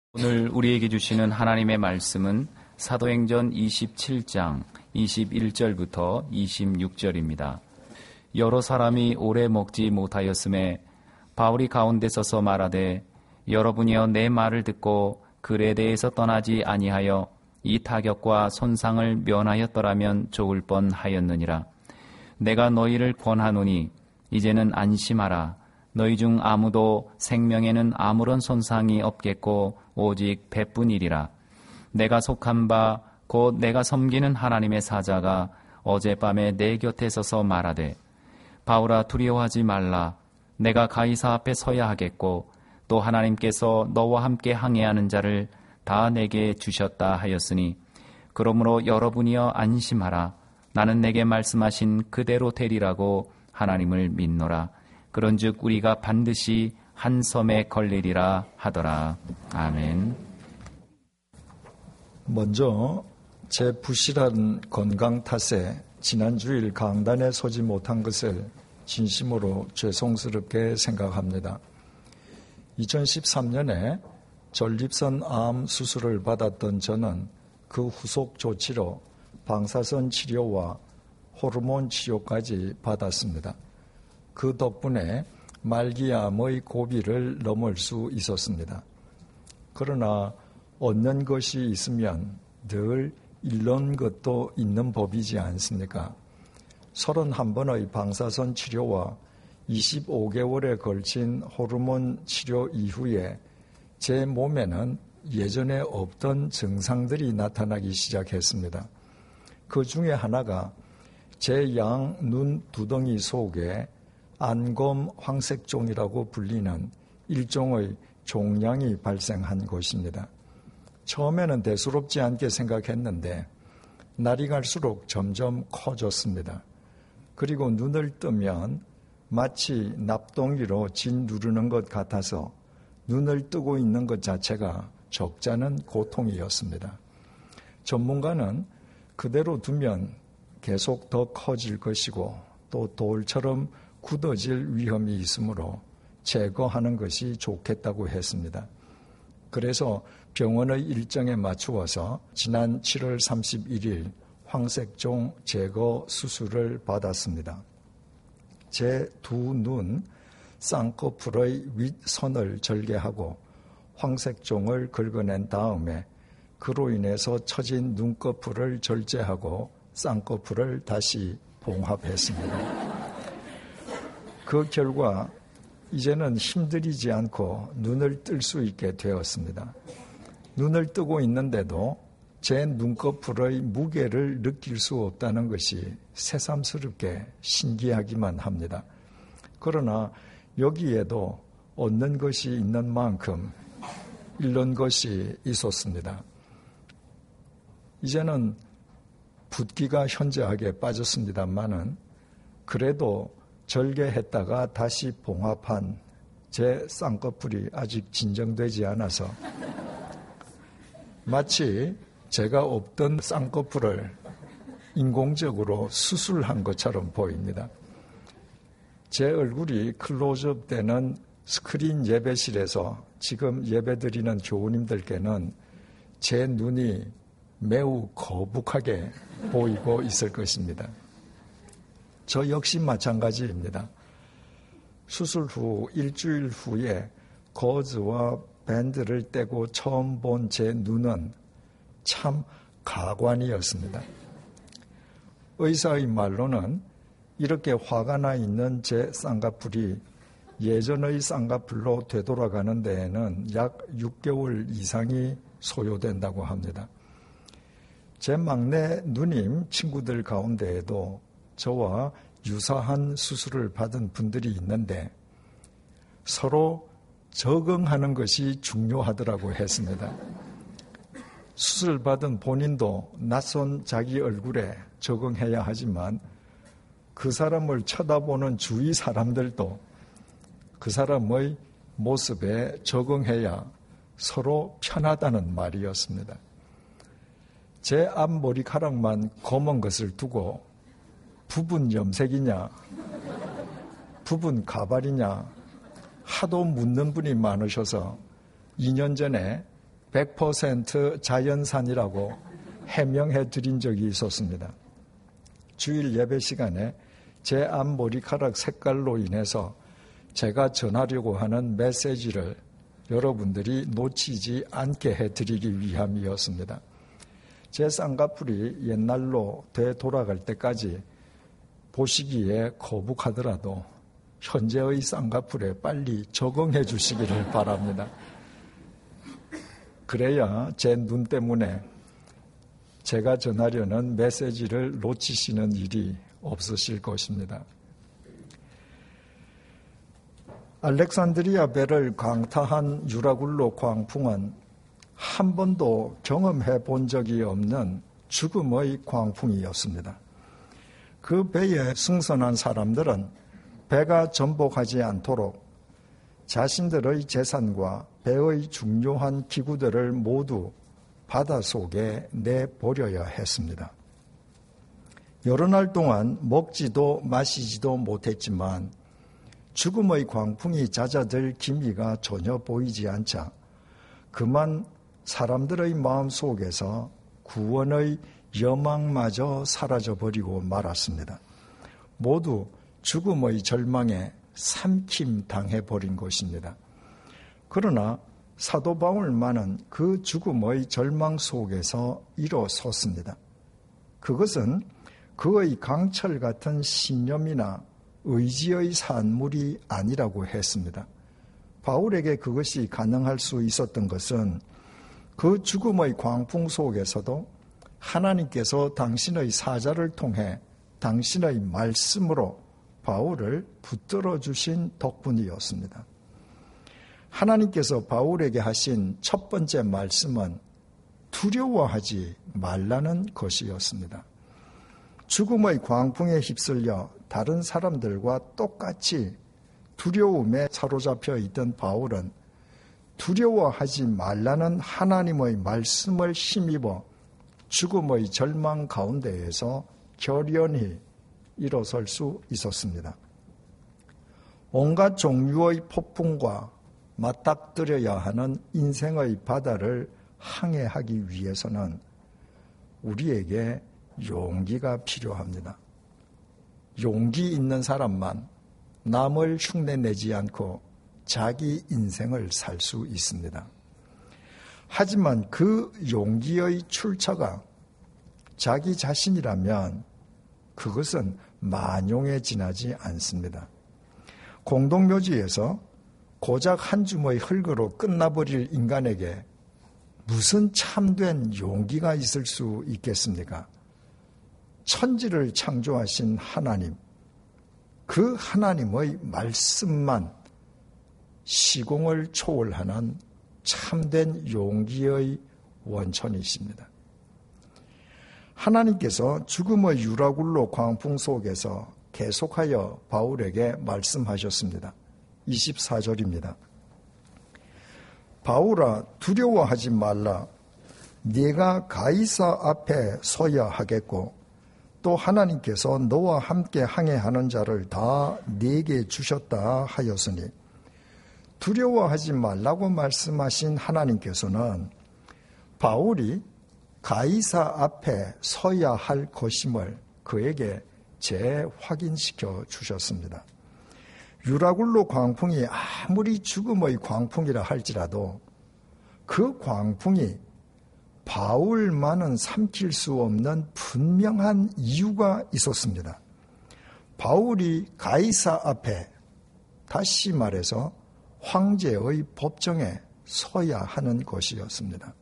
오늘 우리에게 주시는 하나님의 말씀은 사도행전 27장 21절부터 26절입니다. 여러 사람이 오래 먹지 못하였음에 바울이 가운데 서서 말하되 여러분이여 내 말을 듣고 그레데에서 떠나지 아니하여 이 타격과 손상을 면하였더라면 좋을 뻔하였느니라. 내가 너희를 권하노니 이제는 안심하라. 너희 중 아무도 생명에는 아무런 손상이 없겠고 오직 배뿐이리라. 내가 속한 바 곧 내가 섬기는 하나님의 사자가 어젯밤에 내 곁에 서서 말하되 바울아 두려워하지 말라. 내가 가이사 앞에 서야 하겠고 또 하나님께서 너와 함께 항해하는 자를 다 내게 주셨다 하였으니 그러므로 여러분이여 안심하라. 나는 내게 말씀하신 그대로 되리라고 하나님을 믿노라. 그런즉 우리가 반드시 한 섬에 걸리리라 하더라. 아멘. 먼저 제 부실한 건강 탓에 지난 주일 강단에 서지 못한 것을 진심으로 죄송스럽게 생각합니다. 2013년에 전립선 암 수술을 받았던 저는 그 후속 조치로 방사선 치료와 호르몬 치료까지 받았습니다. 그 덕분에 말기암의 고비를 넘을 수 있었습니다. 그러나 얻는 것이 있으면 늘 잃는 것도 있는 법이지 않습니까? 31번의 방사선 치료와 25개월에 걸친 호르몬 치료 이후에 제 몸에는 예전에 없던 증상들이 나타나기 시작했습니다. 그 중에 하나가 제 양 눈 두덩이 속에 안검 황색종이라고 불리는 일종의 종양이 발생한 것입니다. 처음에는 대수롭지 않게 생각했는데 날이 갈수록 점점 커졌습니다. 그리고 눈을 뜨면 마치 납동기로 진 누르는 것 같아서 눈을 뜨고 있는 것 자체가 적잖은 고통이었습니다. 전문가는 그대로 두면 계속 더 커질 것이고 또 돌처럼 굳어질 위험이 있으므로 제거하는 것이 좋겠다고 했습니다. 그래서 병원의 일정에 맞추어서 지난 7월 31일 황색종 제거 수술을 받았습니다. 제 두 눈 쌍꺼풀의 윗선을 절개하고 황색종을 긁어낸 다음에 그로 인해서 처진 눈꺼풀을 절제하고 쌍꺼풀을 다시 봉합했습니다. 그 결과 이제는 힘들이지 않고 눈을 뜰 수 있게 되었습니다. 눈을 뜨고 있는데도 제 눈꺼풀의 무게를 느낄 수 없다는 것이 새삼스럽게 신기하기만 합니다. 그러나 여기에도 얻는 것이 있는 만큼 잃는 것이 있었습니다. 이제는 붓기가 현저하게 빠졌습니다만은 그래도 절개했다가 다시 봉합한 제 쌍꺼풀이 아직 진정되지 않아서 마치 제가 없던 쌍꺼풀을 인공적으로 수술한 것처럼 보입니다. 제 얼굴이 클로즈업 되는 스크린 예배실에서 지금 예배드리는 교우님들께는 제 눈이 매우 거북하게 보이고 있을 것입니다. 저 역시 마찬가지입니다. 수술 후 일주일 후에 거즈와 밴드를 떼고 처음 본 제 눈은 참 가관이었습니다. 의사의 말로는 이렇게 화가 나 있는 제 쌍꺼풀이 예전의 쌍꺼풀로 되돌아가는 데에는 약 6개월 이상이 소요된다고 합니다. 제 막내 누님 친구들 가운데에도 저와 유사한 수술을 받은 분들이 있는데 서로 적응하는 것이 중요하더라고 했습니다. 수술 받은 본인도 낯선 자기 얼굴에 적응해야 하지만 그 사람을 쳐다보는 주위 사람들도 그 사람의 모습에 적응해야 서로 편하다는 말이었습니다. 제 앞머리카락만 검은 것을 두고 부분 염색이냐, 부분 가발이냐 하도 묻는 분이 많으셔서 2년 전에 100% 자연산이라고 해명해 드린 적이 있었습니다. 주일 예배 시간에 제 앞머리카락 색깔로 인해서 제가 전하려고 하는 메시지를 여러분들이 놓치지 않게 해드리기 위함이었습니다. 제 쌍꺼풀이 옛날로 되돌아갈 때까지 보시기에 거북하더라도 현재의 쌍꺼풀에 빨리 적응해 주시기를 바랍니다. 그래야 제 눈 때문에 제가 전하려는 메시지를 놓치시는 일이 없으실 것입니다. 알렉산드리아 배를 강타한 유라굴로 광풍은 한 번도 경험해 본 적이 없는 죽음의 광풍이었습니다. 그 배에 승선한 사람들은 배가 전복하지 않도록 자신들의 재산과 배의 중요한 기구들을 모두 바닷속에 내버려야 했습니다. 여러 날 동안 먹지도 마시지도 못했지만 죽음의 광풍이 잦아들 기미가 전혀 보이지 않자 그만 사람들의 마음속에서 구원의 여망마저 사라져버리고 말았습니다. 모두 죽음의 절망에 삼킴당해버린 것입니다. 그러나 사도 바울만은 그 죽음의 절망 속에서 일어섰습니다. 그것은 그의 강철 같은 신념이나 의지의 산물이 아니라고 했습니다. 바울에게 그것이 가능할 수 있었던 것은 그 죽음의 광풍 속에서도 하나님께서 당신의 사자를 통해 당신의 말씀으로 바울을 붙들어 주신 덕분이었습니다. 하나님께서 바울에게 하신 첫 번째 말씀은 두려워하지 말라는 것이었습니다. 죽음의 광풍에 휩쓸려 다른 사람들과 똑같이 두려움에 사로잡혀 있던 바울은 두려워하지 말라는 하나님의 말씀을 힘입어 죽음의 절망 가운데에서 결연히 일어설 수 있었습니다. 온갖 종류의 폭풍과 맞닥뜨려야 하는 인생의 바다를 항해하기 위해서는 우리에게 용기가 필요합니다. 용기 있는 사람만 남을 흉내내지 않고 자기 인생을 살 수 있습니다. 하지만 그 용기의 출처가 자기 자신이라면 그것은 만용에 지나지 않습니다. 공동묘지에서 고작 한 줌의 흙으로 끝나버릴 인간에게 무슨 참된 용기가 있을 수 있겠습니까? 천지를 창조하신 하나님, 그 하나님의 말씀만 시공을 초월하는 참된 용기의 원천이십니다. 하나님께서 죽음의 유라굴로 광풍 속에서 계속하여 바울에게 말씀하셨습니다. 24절입니다. 바울아, 두려워하지 말라. 네가 가이사 앞에 서야 하겠고 또 하나님께서 너와 함께 항해하는 자를 다 네게 주셨다 하였으니, 두려워하지 말라고 말씀하신 하나님께서는 바울이 가이사 앞에 서야 할 것임을 그에게 재확인시켜 주셨습니다. 유라굴로 광풍이 아무리 죽음의 광풍이라 할지라도 그 광풍이 바울만은 삼킬 수 없는 분명한 이유가 있었습니다. 바울이 가이사 앞에, 다시 말해서 황제의 법정에 서야 하는 것이었습니다.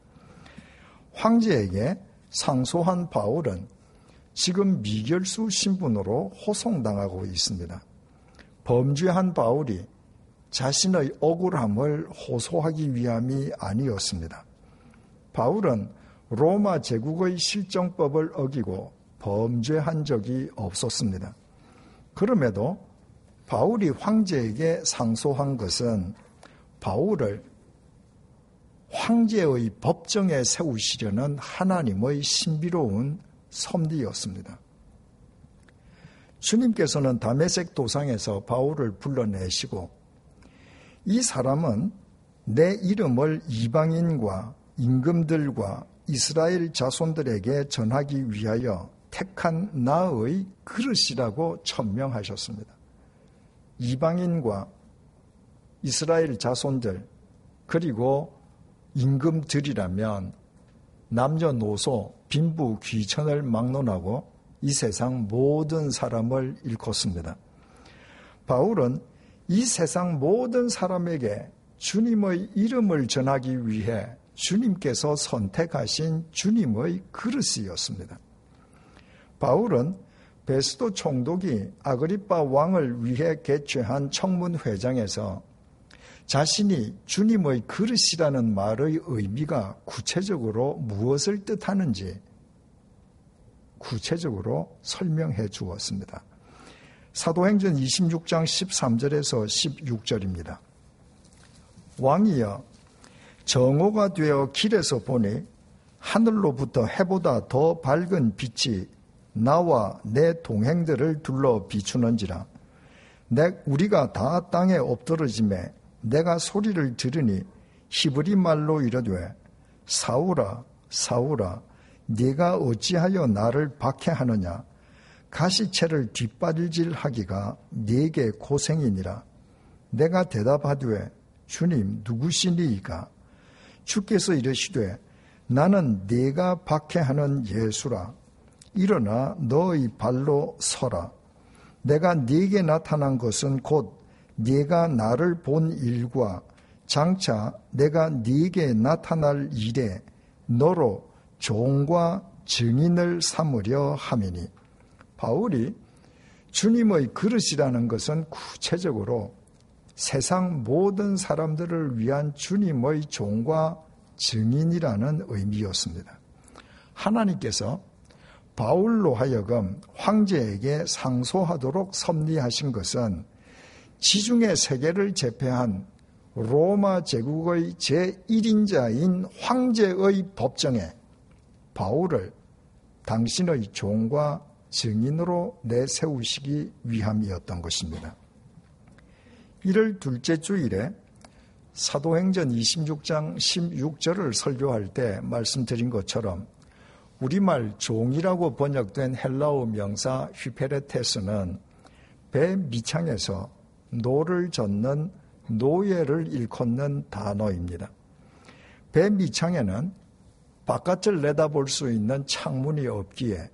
황제에게 상소한 바울은 지금 미결수 신분으로 호송당하고 있습니다. 범죄한 바울이 자신의 억울함을 호소하기 위함이 아니었습니다. 바울은 로마 제국의 실정법을 어기고 범죄한 적이 없었습니다. 그럼에도 바울이 황제에게 상소한 것은 바울을 황제의 법정에 세우시려는 하나님의 신비로운 섭리였습니다. 주님께서는 다메섹 도상에서 바울을 불러내시고 이 사람은 내 이름을 이방인과 임금들과 이스라엘 자손들에게 전하기 위하여 택한 나의 그릇이라고 천명하셨습니다. 이방인과 이스라엘 자손들 그리고 임금들이라면 남녀노소 빈부 귀천을 막론하고 이 세상 모든 사람을 일컫습니다. 바울은 이 세상 모든 사람에게 주님의 이름을 전하기 위해 주님께서 선택하신 주님의 그릇이었습니다. 바울은 베스도 총독이 아그리빠 왕을 위해 개최한 청문회장에서 자신이 주님의 그릇이라는 말의 의미가 구체적으로 무엇을 뜻하는지 구체적으로 설명해 주었습니다. 사도행전 26장 13절에서 16절입니다. 왕이여, 정오가 되어 길에서 보니 하늘로부터 해보다 더 밝은 빛이 나와 내 동행들을 둘러 비추는지라. 우리가 다 땅에 엎드러짐에 내가 소리를 들으니 히브리 말로 이르되 사울아 사울아 네가 어찌하여 나를 박해하느냐. 가시채를 뒷발질하기가 네게 고생이니라. 내가 대답하되 주님 누구시니이까. 주께서 이르시되 나는 네가 박해하는 예수라. 일어나 너의 발로 서라. 내가 네게 나타난 것은 곧 네가 나를 본 일과 장차 내가 네게 나타날 일에 너로 종과 증인을 삼으려 함이니. 바울이 주님의 그릇이라는 것은 구체적으로 세상 모든 사람들을 위한 주님의 종과 증인이라는 의미였습니다. 하나님께서 바울로 하여금 황제에게 상소하도록 섭리하신 것은 지중해 세계를 제패한 로마 제국의 제1인자인 황제의 법정에 바울을 당신의 종과 증인으로 내세우시기 위함이었던 것입니다. 이를 둘째 주일에 사도행전 26장 16절을 설교할 때 말씀드린 것처럼 우리말 종이라고 번역된 헬라어 명사 휘페레테스는 배 밑창에서 노를 젓는 노예를 일컫는 단어입니다. 배 밑창에는 바깥을 내다볼 수 있는 창문이 없기에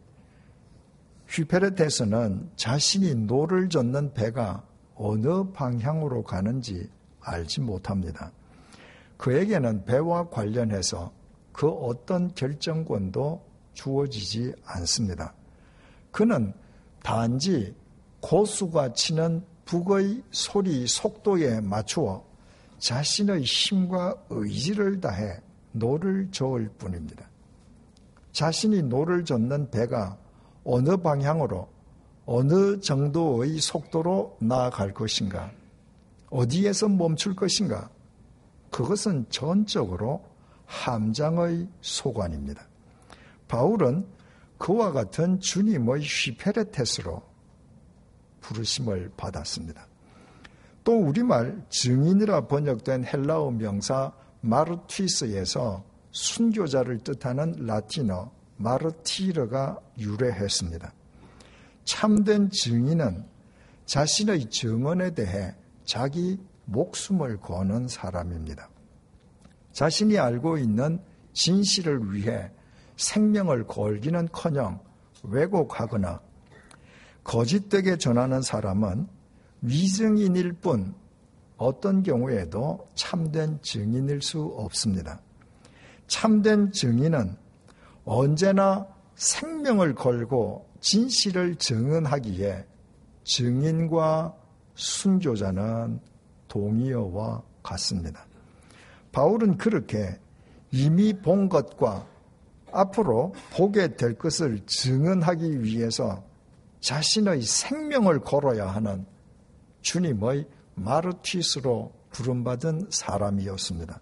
휘페레테스는 자신이 노를 젓는 배가 어느 방향으로 가는지 알지 못합니다. 그에게는 배와 관련해서 그 어떤 결정권도 주어지지 않습니다. 그는 단지 고수가 치는 북의 소리 속도에 맞추어 자신의 힘과 의지를 다해 노를 저을 뿐입니다. 자신이 노를 젓는 배가 어느 방향으로 어느 정도의 속도로 나아갈 것인가, 어디에서 멈출 것인가, 그것은 전적으로 함장의 소관입니다. 바울은 그와 같은 주님의 휘페레테스로 부르심을 받았습니다. 또 우리말 증인이라 번역된 헬라어 명사 마르티스에서 순교자를 뜻하는 라틴어 마르티르가 유래했습니다. 참된 증인은 자신의 증언에 대해 자기 목숨을 거는 사람입니다. 자신이 알고 있는 진실을 위해 생명을 걸기는커녕 왜곡하거나 거짓되게 전하는 사람은 위증인일 뿐 어떤 경우에도 참된 증인일 수 없습니다. 참된 증인은 언제나 생명을 걸고 진실을 증언하기에 증인과 순교자는 동의어와 같습니다. 바울은 그렇게 이미 본 것과 앞으로 보게 될 것을 증언하기 위해서 자신의 생명을 걸어야 하는 주님의 마르티스로 부름받은 사람이었습니다.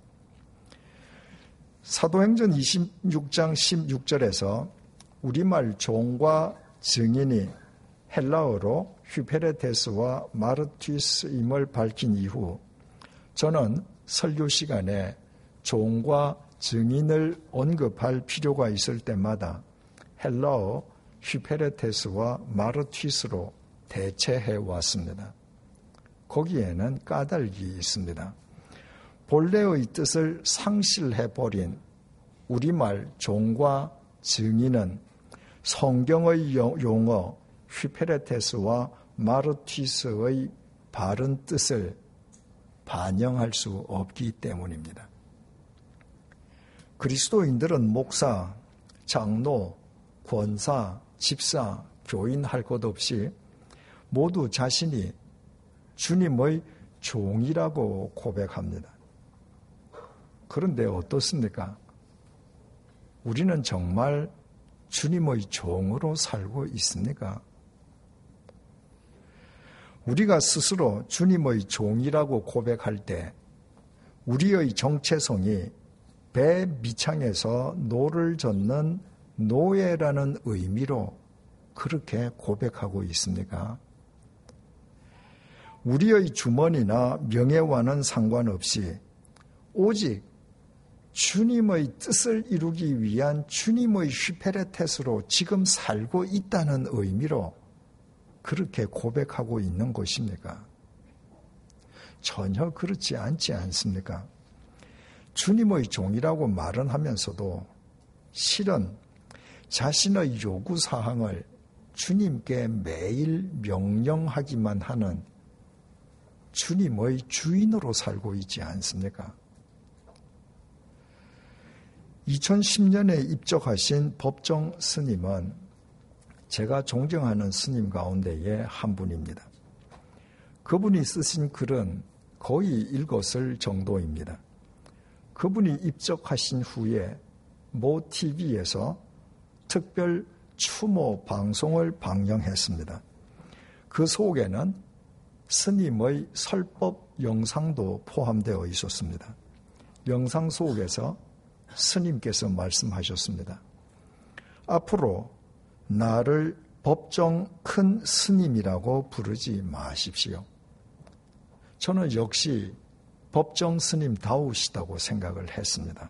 사도행전 26장 16절에서 우리말 종과 증인이 헬라어로 휘페레테스와 마르티스임을 밝힌 이후 저는 설교 시간에 종과 증인을 언급할 필요가 있을 때마다 헬라어 휘페레테스와 마르튀스로 대체해 왔습니다. 거기에는 까닭이 있습니다. 본래의 뜻을 상실해버린 우리말 종과 증인은 성경의 용어 휘페레테스와 마르튀스의 바른 뜻을 반영할 수 없기 때문입니다. 그리스도인들은 목사, 장로, 권사, 집사, 교인 할 것 없이 모두 자신이 주님의 종이라고 고백합니다. 그런데 어떻습니까? 우리는 정말 주님의 종으로 살고 있습니까? 우리가 스스로 주님의 종이라고 고백할 때 우리의 정체성이 배 밑창에서 노를 젓는 노예라는 의미로 그렇게 고백하고 있습니까? 우리의 주머니나 명예와는 상관없이 오직 주님의 뜻을 이루기 위한 주님의 휘페레테스로 지금 살고 있다는 의미로 그렇게 고백하고 있는 것입니까? 전혀 그렇지 않지 않습니까? 주님의 종이라고 말은 하면서도 실은 자신의 요구사항을 주님께 매일 명령하기만 하는 주님의 주인으로 살고 있지 않습니까? 2010년에 입적하신 법정 스님은 제가 존경하는 스님 가운데의 한 분입니다. 그분이 쓰신 글은 거의 읽었을 정도입니다. 그분이 입적하신 후에 모 TV에서 특별 추모 방송을 방영했습니다. 그 속에는 스님의 설법 영상도 포함되어 있었습니다. 영상 속에서 스님께서 말씀하셨습니다. 앞으로 나를 법정 큰 스님이라고 부르지 마십시오. 저는 역시 법정 스님다우시다고 생각을 했습니다.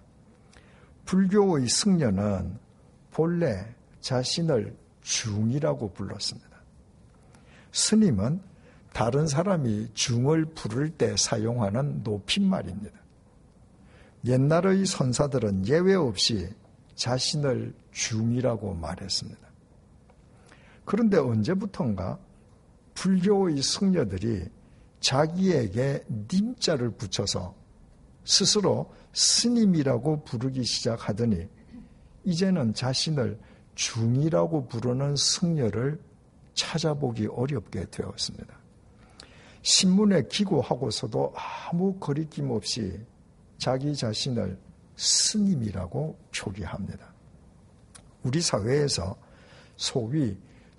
불교의 승려는 본래 자신을 중이라고 불렀습니다. 스님은 다른 사람이 중을 부를 때 사용하는 높임말입니다. 옛날의 선사들은 예외 없이 자신을 중이라고 말했습니다. 그런데 언제부턴가 불교의 승려들이 자기에게 님자를 붙여서 스스로 스님이라고 부르기 시작하더니 이제는 자신을 중이라고 부르는 승려를 찾아보기 어렵게 되었습니다. 신문에 기고하고서도 아무 거리낌 없이 자기 자신을 스님이라고 표기합니다. 우리 사회에서 소위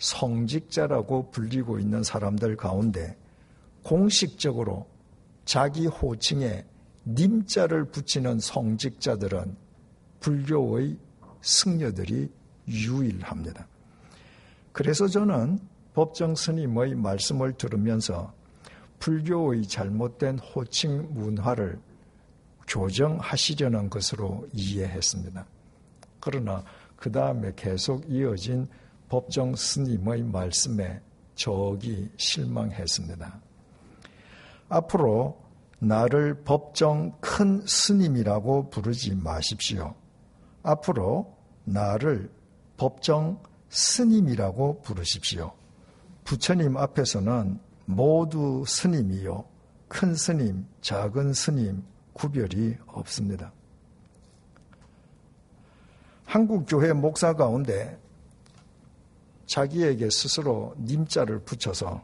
성직자라고 불리고 있는 사람들 가운데 공식적으로 자기 호칭에 님자를 붙이는 성직자들은 불교의 승려들이 유일합니다. 그래서 저는 법정 스님의 말씀을 들으면서 불교의 잘못된 호칭 문화를 교정하시려는 것으로 이해했습니다. 그러나 그 다음에 계속 이어진 법정 스님의 말씀에 저기 실망했습니다. 앞으로 나를 법정 큰 스님이라고 부르지 마십시오. 앞으로 나를 법정 스님이라고 부르십시오. 부처님 앞에서는 모두 스님이요. 큰 스님, 작은 스님 구별이 없습니다. 한국 교회 목사 가운데 자기에게 스스로 님자를 붙여서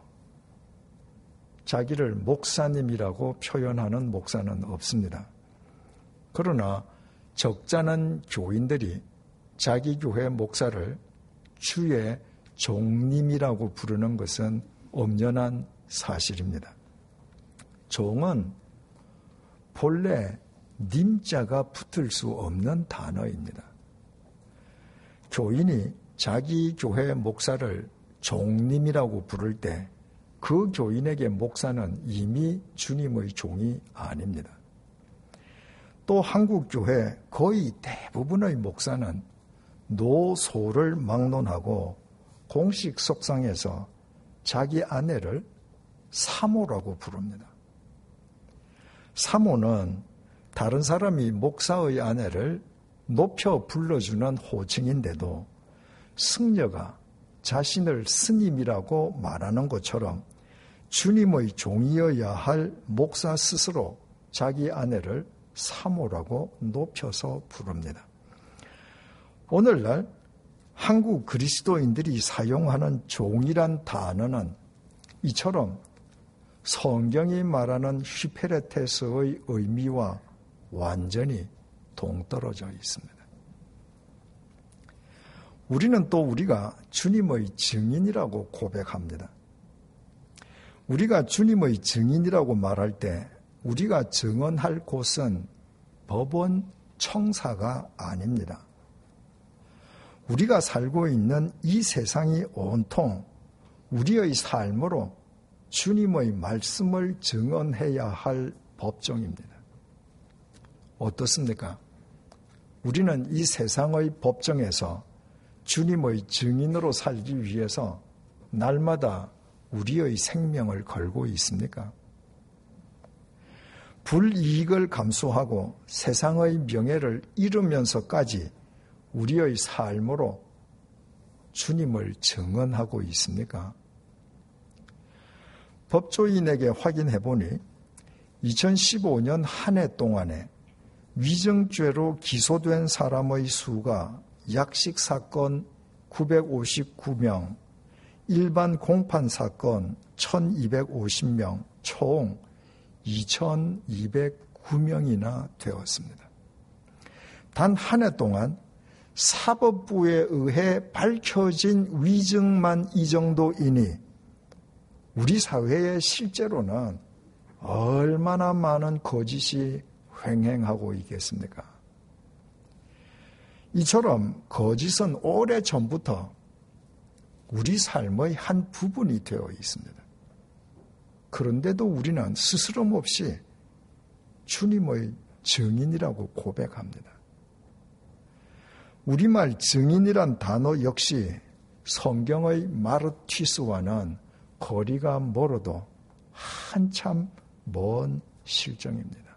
자기를 목사님이라고 표현하는 목사는 없습니다. 그러나 적잖은 교인들이 자기 교회 목사를 주의 종님이라고 부르는 것은 엄연한 사실입니다. 종은 본래 님자가 붙을 수 없는 단어입니다. 교인이 자기 교회 목사를 종님이라고 부를 때 그 교인에게 목사는 이미 주님의 종이 아닙니다. 또 한국교회 거의 대부분의 목사는 노소를 막론하고 공식 석상에서 자기 아내를 사모라고 부릅니다. 사모는 다른 사람이 목사의 아내를 높여 불러주는 호칭인데도 승려가 자신을 스님이라고 말하는 것처럼 주님의 종이어야 할 목사 스스로 자기 아내를 사모라고 높여서 부릅니다. 오늘날 한국 그리스도인들이 사용하는 종이란 단어는 이처럼 성경이 말하는 휘페레테스의 의미와 완전히 동떨어져 있습니다. 우리는 또 우리가 주님의 증인이라고 고백합니다. 우리가 주님의 증인이라고 말할 때 우리가 증언할 곳은 법원, 청사가 아닙니다. 우리가 살고 있는 이 세상이 온통 우리의 삶으로 주님의 말씀을 증언해야 할 법정입니다. 어떻습니까? 우리는 이 세상의 법정에서 주님의 증인으로 살기 위해서 날마다 우리의 생명을 걸고 있습니까? 불이익을 감수하고 세상의 명예를 잃으면서까지 우리의 삶으로 주님을 증언하고 있습니까? 법조인에게 확인해 보니 2015년 한 해 동안에 위증죄로 기소된 사람의 수가 약식사건 959명, 일반 공판사건 1250명, 총 2209명이나 되었습니다. 단 한 해 동안 사법부에 의해 밝혀진 위증만 이 정도이니 우리 사회에 실제로는 얼마나 많은 거짓이 횡행하고 있겠습니까? 이처럼 거짓은 오래전부터 우리 삶의 한 부분이 되어 있습니다. 그런데도 우리는 스스럼 없이 주님의 증인이라고 고백합니다. 우리말 증인이란 단어 역시 성경의 마르튀스와는 거리가 멀어도 한참 먼 실정입니다.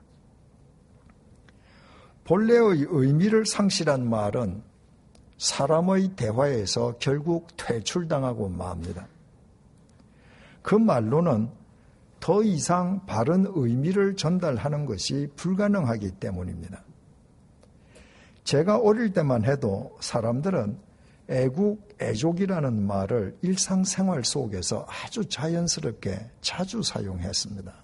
본래의 의미를 상실한 말은 사람의 대화에서 결국 퇴출당하고 맙니다. 그 말로는 더 이상 바른 의미를 전달하는 것이 불가능하기 때문입니다. 제가 어릴 때만 해도 사람들은 애국, 애족이라는 말을 일상생활 속에서 아주 자연스럽게 자주 사용했습니다.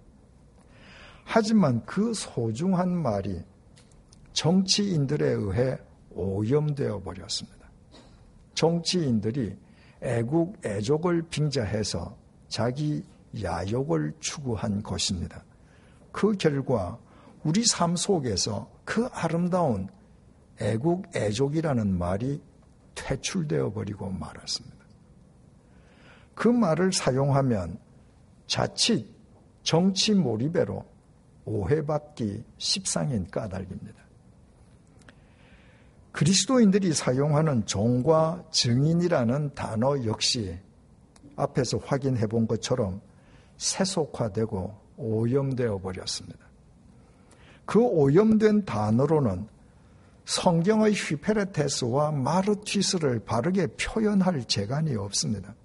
하지만 그 소중한 말이 정치인들에 의해 오염되어 버렸습니다. 정치인들이 애국, 애족을 빙자해서 자기 야욕을 추구한 것입니다. 그 결과 우리 삶 속에서 그 아름다운 애국, 애족이라는 말이 퇴출되어 버리고 말았습니다. 그 말을 사용하면 자칫 정치 몰입애로 오해받기 십상인 까닭입니다. 그리스도인들이 사용하는 종과 증인이라는 단어 역시 앞에서 확인해 본 것처럼 세속화되고 오염되어 버렸습니다. 그 오염된 단어로는 성경의 휘페레테스와 마르튀스를 바르게 표현할 재간이 없습니다.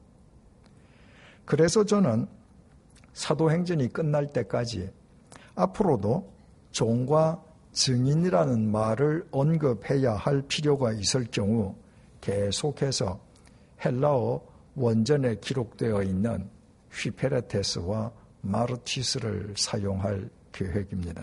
그래서 저는 사도행전이 끝날 때까지 앞으로도 종과 증인이라는 말을 언급해야 할 필요가 있을 경우 계속해서 헬라어 원전에 기록되어 있는 휘페레테스와 마르튀스를 사용할 계획입니다.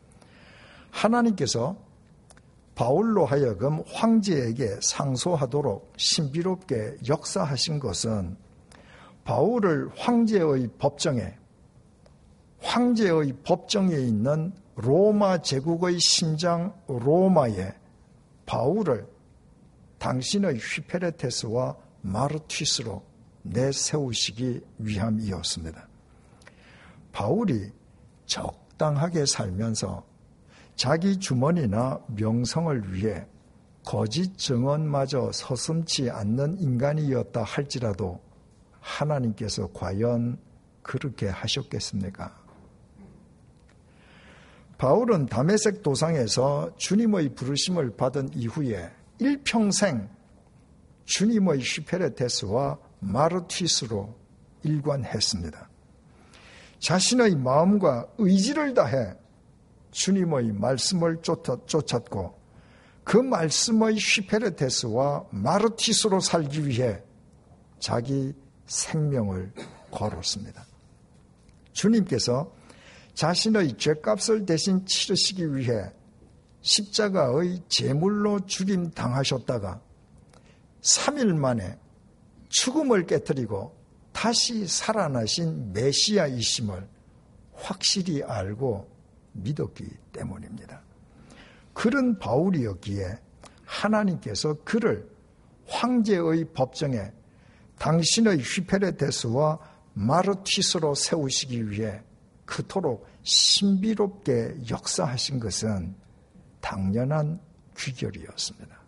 하나님께서 바울로 하여금 황제에게 상소하도록 신비롭게 역사하신 것은 바울을 황제의 법정에 있는 로마 제국의 심장 로마에 바울을 당신의 휘페레테스와 마르튀스로 내세우시기 위함이었습니다. 바울이 적당하게 살면서 자기 주머니나 명성을 위해 거짓 증언마저 서슴지 않는 인간이었다 할지라도 하나님께서 과연 그렇게 하셨겠습니까? 바울은 다메섹 도상에서 주님의 부르심을 받은 이후에 일평생 주님의 휘페레테스와 마르튀스로 일관했습니다. 자신의 마음과 의지를 다해 주님의 말씀을 쫓았고 그 말씀의 휘페레테스와 마르튀스로 살기 위해 자기 생명을 걸었습니다. 주님께서 자신의 죄값을 대신 치르시기 위해 십자가의 제물로 죽임 당하셨다가 3일 만에 죽음을 깨뜨리고 다시 살아나신 메시아이심을 확실히 알고 믿었기 때문입니다. 그런 바울이었기에 하나님께서 그를 황제의 법정에 당신의 휘페레테스와 마르튀스로 세우시기 위해 그토록 신비롭게 역사하신 것은 당연한 귀결이었습니다.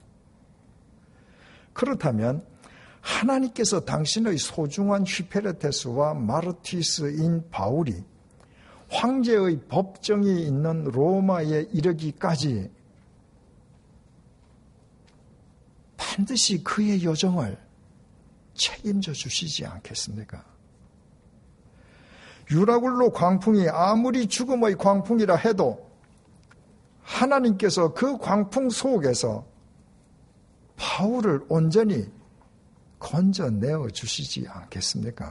그렇다면 하나님께서 당신의 소중한 휘페레테스와 마르튀스인 바울이 황제의 법정이 있는 로마에 이르기까지 반드시 그의 여정을 책임져 주시지 않겠습니까? 유라굴로 광풍이 아무리 죽음의 광풍이라 해도 하나님께서 그 광풍 속에서 바울을 온전히 건져내어 주시지 않겠습니까?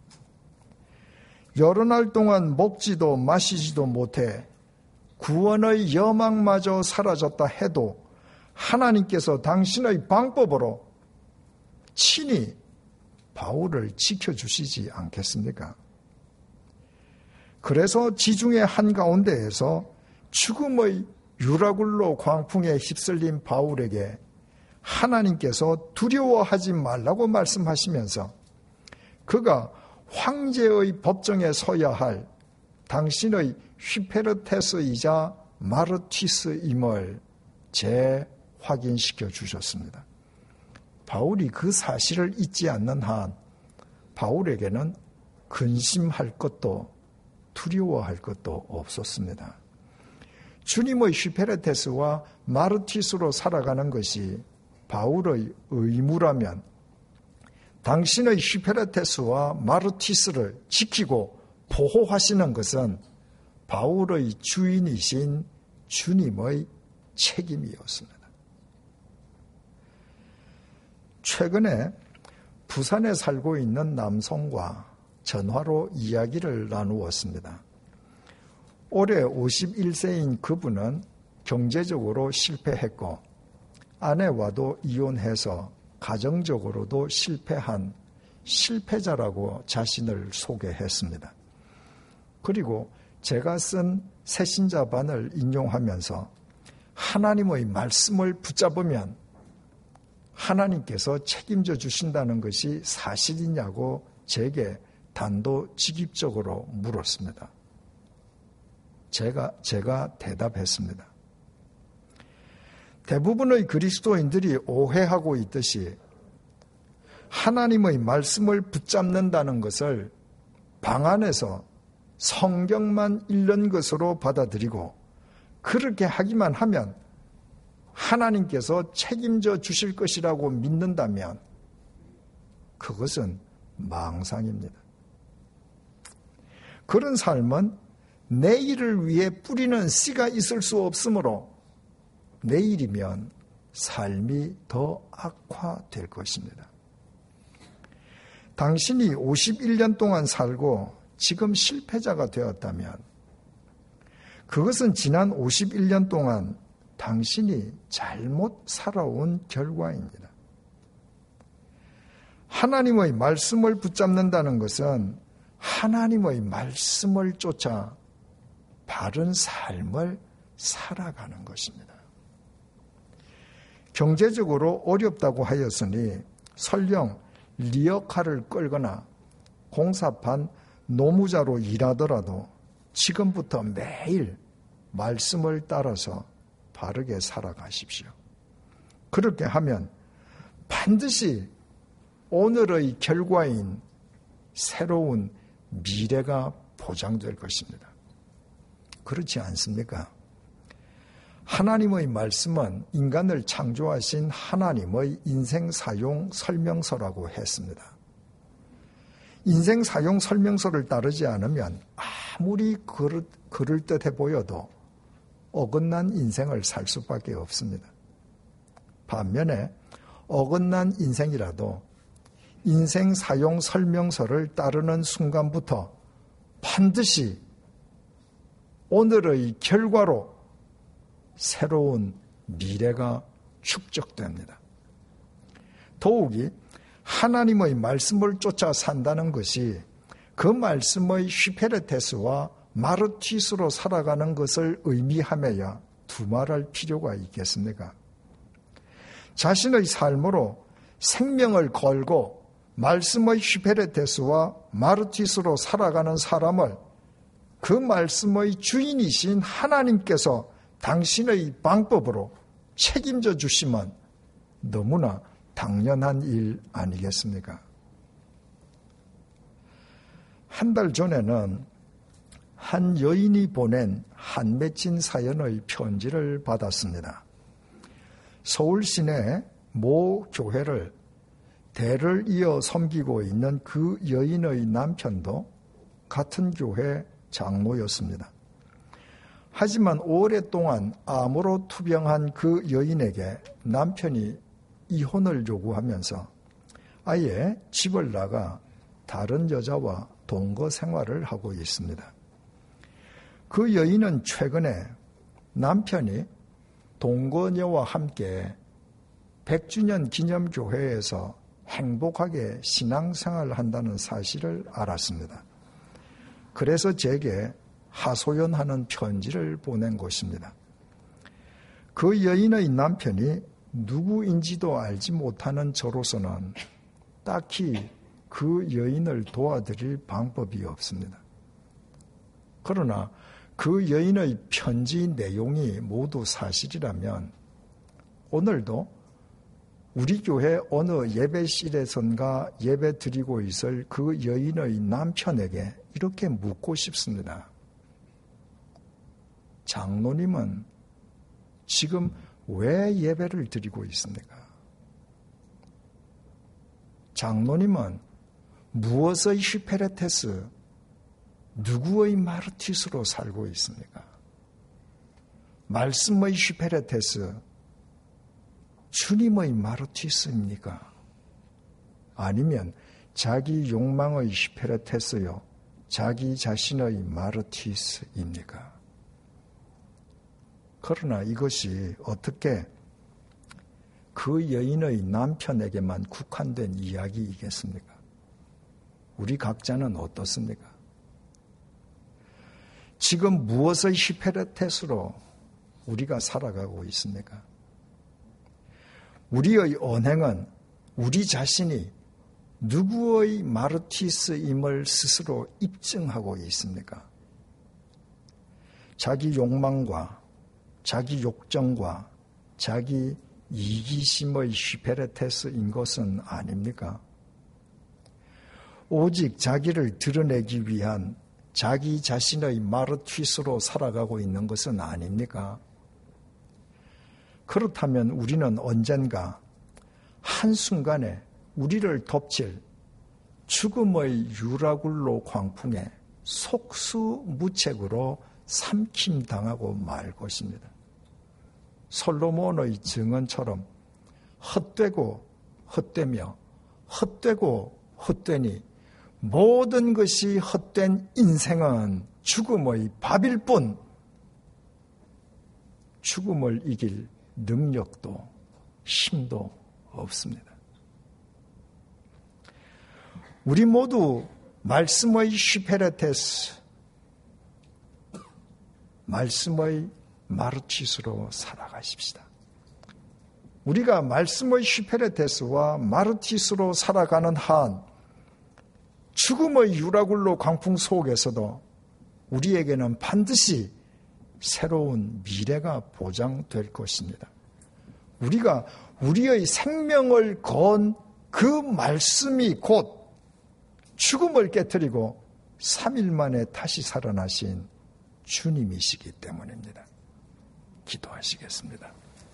여러 날 동안 먹지도 마시지도 못해 구원의 여망마저 사라졌다 해도 하나님께서 당신의 방법으로 친히 바울을 지켜주시지 않겠습니까? 그래서 지중해 한가운데에서 죽음의 유라굴로 광풍에 휩쓸린 바울에게 하나님께서 두려워하지 말라고 말씀하시면서 그가 황제의 법정에 서야 할 당신의 휘페르테스이자 마르튀스임을 재확인시켜 주셨습니다. 바울이 그 사실을 잊지 않는 한 바울에게는 근심할 것도 두려워할 것도 없었습니다. 주님의 휘페르테스와 마르튀스로 살아가는 것이 바울의 의무라면 당신의 휘페르테스와 마르튀스를 지키고 보호하시는 것은 바울의 주인이신 주님의 책임이었습니다. 최근에 부산에 살고 있는 남성과 전화로 이야기를 나누었습니다. 올해 51세인 그분은 경제적으로 실패했고 아내와도 이혼해서 가정적으로도 실패한 실패자라고 자신을 소개했습니다. 그리고 제가 쓴 새신자반을 인용하면서 하나님의 말씀을 붙잡으면 하나님께서 책임져 주신다는 것이 사실이냐고 제게 단도직입적으로 물었습니다. 제가 대답했습니다. 대부분의 그리스도인들이 오해하고 있듯이 하나님의 말씀을 붙잡는다는 것을 방 안에서 성경만 읽는 것으로 받아들이고 그렇게 하기만 하면 하나님께서 책임져 주실 것이라고 믿는다면 그것은 망상입니다. 그런 삶은 내일을 위해 뿌리는 씨가 있을 수 없으므로 내일이면 삶이 더 악화될 것입니다. 당신이 51년 동안 살고 지금 실패자가 되었다면 그것은 지난 51년 동안 당신이 잘못 살아온 결과입니다. 하나님의 말씀을 붙잡는다는 것은 하나님의 말씀을 쫓아 바른 삶을 살아가는 것입니다. 경제적으로 어렵다고 하였으니 설령 리어카를 끌거나 공사판 노무자로 일하더라도 지금부터 매일 말씀을 따라서 바르게 살아가십시오. 그렇게 하면 반드시 오늘의 결과인 새로운 미래가 보장될 것입니다. 그렇지 않습니까? 하나님의 말씀은 인간을 창조하신 하나님의 인생 사용 설명서라고 했습니다. 인생 사용 설명서를 따르지 않으면 아무리 그럴듯해 보여도 어긋난 인생을 살 수밖에 없습니다. 반면에 어긋난 인생이라도 인생 사용 설명서를 따르는 순간부터 반드시 오늘의 결과로 새로운 미래가 축적됩니다. 더욱이 하나님의 말씀을 쫓아 산다는 것이 그 말씀의 휘페레테스와 마르티스로 살아가는 것을 의미하며야 두말할 필요가 있겠습니까? 자신의 삶으로 생명을 걸고 말씀의 휘페레테스와 마르티스로 살아가는 사람을 그 말씀의 주인이신 하나님께서 당신의 방법으로 책임져 주시면 너무나 당연한 일 아니겠습니까? 한 달 전에는 한 여인이 보낸 한 맺힌 사연의 편지를 받았습니다. 서울 시내 모 교회를 대를 이어 섬기고 있는 그 여인의 남편도 같은 교회 장로였습니다. 하지만 오랫동안 암으로 투병한 그 여인에게 남편이 이혼을 요구하면서 아예 집을 나가 다른 여자와 동거 생활을 하고 있습니다. 그 여인은 최근에 남편이 동거녀와 함께 100주년 기념교회에서 행복하게 신앙생활을 한다는 사실을 알았습니다. 그래서 제게 하소연하는 편지를 보낸 것입니다. 그 여인의 남편이 누구인지도 알지 못하는 저로서는 딱히 그 여인을 도와드릴 방법이 없습니다. 그러나 그 여인의 편지 내용이 모두 사실이라면 오늘도 우리 교회 어느 예배실에선가 예배 드리고 있을 그 여인의 남편에게 이렇게 묻고 싶습니다. 장로님은 지금 왜 예배를 드리고 있습니까? 장로님은 무엇의 휘페레테스, 누구의 마르티스로 살고 있습니까? 말씀의 휘페레테스, 주님의 마르티스입니까? 아니면 자기 욕망의 휘페레테스요, 자기 자신의 마르티스입니까? 그러나 이것이 어떻게 그 여인의 남편에게만 국한된 이야기이겠습니까? 우리 각자는 어떻습니까? 지금 무엇의 휘페레테스로 우리가 살아가고 있습니까? 우리의 언행은 우리 자신이 누구의 마르티스임을 스스로 입증하고 있습니까? 자기 욕망과 자기 욕정과 자기 이기심의 휘페레테스인 것은 아닙니까? 오직 자기를 드러내기 위한 자기 자신의 마르티스로 살아가고 있는 것은 아닙니까? 그렇다면 우리는 언젠가 한순간에 우리를 덮칠 죽음의 유라굴로 광풍에 속수무책으로 삼킴당하고 말 것입니다. 솔로몬의 증언처럼 헛되고 헛되며 헛되고 헛되니 모든 것이 헛된 인생은 죽음의 밥일 뿐 죽음을 이길 능력도 힘도 없습니다. 우리 모두 말씀의 휘페레테스, 말씀의 마르티스로 살아가십시다. 우리가 말씀의 휘페레테스와 마르티스로 살아가는 한 죽음의 유라굴로 광풍 속에서도 우리에게는 반드시 새로운 미래가 보장될 것입니다. 우리가 우리의 생명을 건 그 말씀이 곧 죽음을 깨뜨리고 3일 만에 다시 살아나신 주님이시기 때문입니다. 기도하시겠습니다.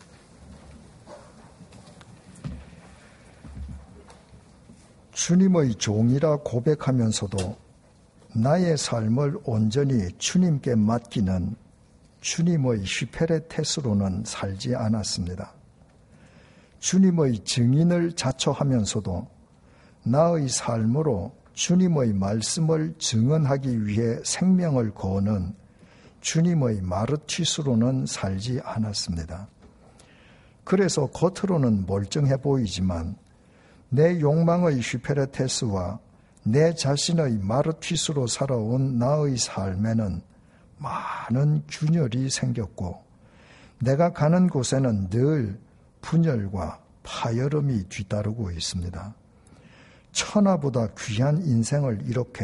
주님의 종이라 고백하면서도 나의 삶을 온전히 주님께 맡기는 주님의 휘페레테스로는 살지 않았습니다. 주님의 증인을 자처하면서도 나의 삶으로 주님의 말씀을 증언하기 위해 생명을 거는 주님의 마르티스로는 살지 않았습니다. 그래서 겉으로는 멀쩡해 보이지만 내 욕망의 휘페레테스와 내 자신의 마르티스로 살아온 나의 삶에는 많은 균열이 생겼고 내가 가는 곳에는 늘 분열과 파열음이 뒤따르고 있습니다. 천하보다 귀한 인생을 이렇게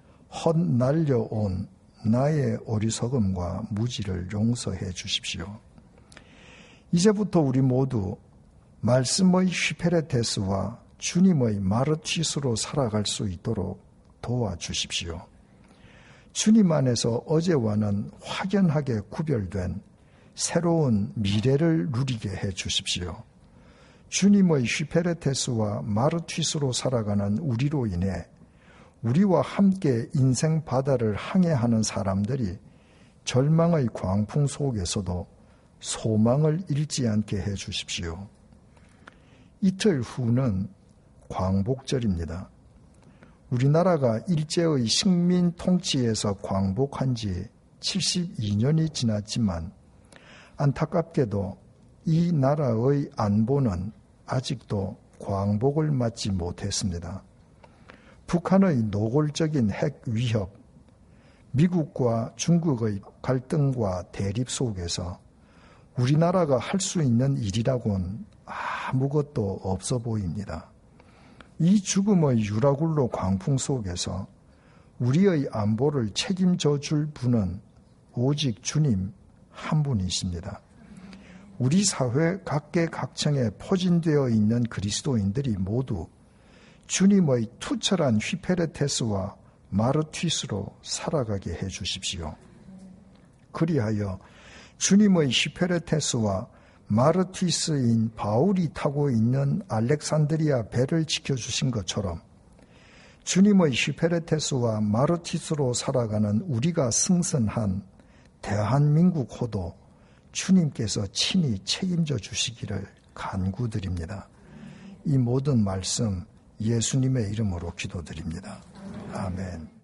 헛날려온 나의 어리석음과 무지를 용서해 주십시오. 이제부터 우리 모두 말씀의 휘페레테스와 주님의 마르티스로 살아갈 수 있도록 도와주십시오. 주님 안에서 어제와는 확연하게 구별된 새로운 미래를 누리게 해 주십시오. 주님의 휘페레테스와 마르티스로 살아가는 우리로 인해 우리와 함께 인생 바다를 항해하는 사람들이 절망의 광풍 속에서도 소망을 잃지 않게 해 주십시오. 이틀 후는 광복절입니다. 우리나라가 일제의 식민 통치에서 광복한 지 72년이 지났지만 안타깝게도 이 나라의 안보는 아직도 광복을 맞지 못했습니다. 북한의 노골적인 핵 위협, 미국과 중국의 갈등과 대립 속에서 우리나라가 할 수 있는 일이라고는 아무것도 없어 보입니다. 이 죽음의 유라굴로 광풍 속에서 우리의 안보를 책임져 줄 분은 오직 주님 한 분이십니다. 우리 사회 각계각층에 포진되어 있는 그리스도인들이 모두 주님의 투철한 휘페레테스와 마르티스로 살아가게 해 주십시오. 그리하여 주님의 휘페레테스와 마르티스인 바울이 타고 있는 알렉산드리아 배를 지켜주신 것처럼 주님의 휘페레테스와 마르티스로 살아가는 우리가 승선한 대한민국 호도 주님께서 친히 책임져 주시기를 간구드립니다. 이 모든 말씀 예수님의 이름으로 기도드립니다. 아멘.